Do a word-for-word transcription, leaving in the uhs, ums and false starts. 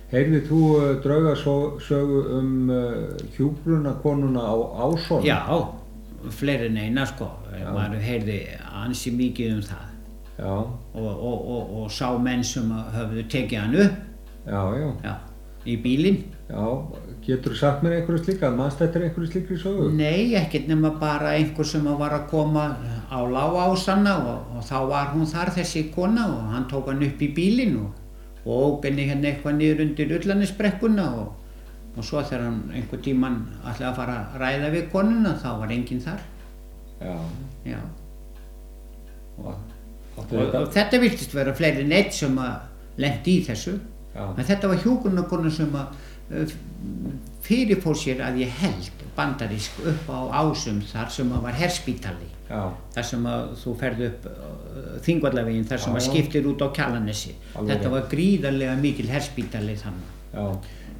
Heyrðir þú uh, draugasögu um uh, hjúkrunarkonuna á Ásson? Já, fleiri en eina sko, maður heyrði ansi mikið um það. Já. Og, og, og, og sá menn sem höfðu tekið hann upp. Já, já. Já, í bílinn. Já, geturðu sagt mér einhverju slíka, manstu eftir einhverju slíkri sögu? Nei, ekkert nema bara einhver sem var að koma á Lágásanna og, og þá var hún þar, þessi kona, og hann tók hann upp í bílinn og og ók henni hérna eitthvað niður undir Ullanesbrekkuna og, og svo þegar hann einhver tímann ætlaði að fara að ræða við konuna þá var enginn þar. Já. Já. Og, og, og, og þetta virtist vera fleiri en einn sem að lenti í þessu. Já. En þetta var hjúkrunarkona sem að uh, fyrirfór sér að ég held bandarísk upp á Ásum þar sem að var herspítali. Já. Þar sem að þú ferð upp uh, Þingvallaveginn þar sem Já, að skiptir út á Kjalarnesi. Alveg. Þetta var gríðarlega mikil herspítali þannig. Já.